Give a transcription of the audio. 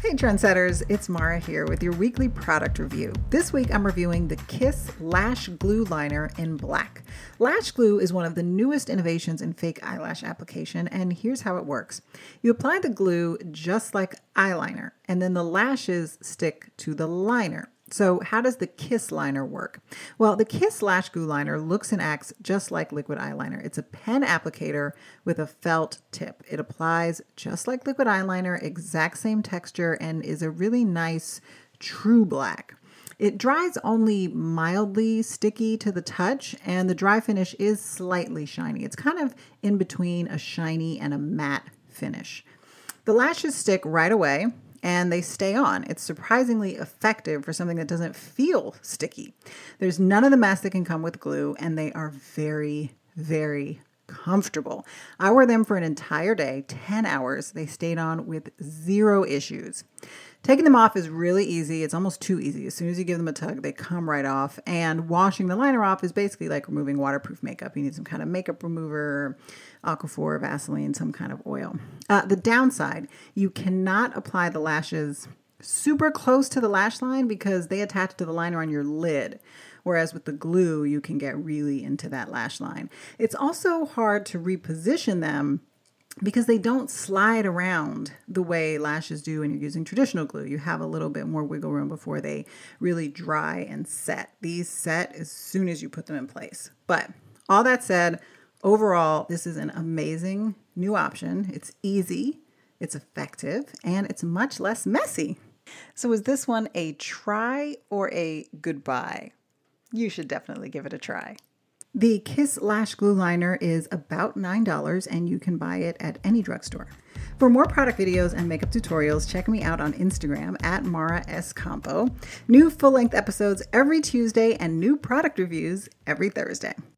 Hey trendsetters, it's Mara here with your weekly product review. This week I'm reviewing the Kiss Lash Glue Liner in black. Lash glue is one of the newest innovations in fake eyelash application, and here's how it works. You apply the glue just like eyeliner, and then the lashes stick to the liner. So how does the Kiss liner work? Well, the Kiss Lash Glue Liner looks and acts just like liquid eyeliner. It's a pen applicator with a felt tip. It applies just like liquid eyeliner, exact same texture, and is a really nice true black. It dries only mildly sticky to the touch, and the dry finish is slightly shiny. It's kind of in between a shiny and a matte finish. The lashes stick right away, and they stay on. It's surprisingly effective for something that doesn't feel sticky. There's none of the mess that can come with glue, and they are very, very comfortable. I wore them for an entire day, 10 hours. They stayed on with zero issues. Taking them off is really easy. It's almost too easy. As soon as you give them a tug, they come right off. And washing the liner off is basically like removing waterproof makeup. You need some kind of makeup remover, Aquaphor, Vaseline, some kind of oil. The downside, you cannot apply the lashes super close to the lash line because they attach to the liner on your lid. Whereas with the glue, you can get really into that lash line. It's also hard to reposition them because they don't slide around the way lashes do when you're using traditional glue. You have a little bit more wiggle room before they really dry and set. These set as soon as you put them in place. But all that said, overall, this is an amazing new option. It's easy, it's effective, and it's much less messy. So is this one a try or a goodbye? You should definitely give it a try. The Kiss Lash Glue Liner is about $9 and you can buy it at any drugstore. For more product videos and makeup tutorials, check me out on Instagram at Mara S. Campo. New full-length episodes every Tuesday and new product reviews every Thursday.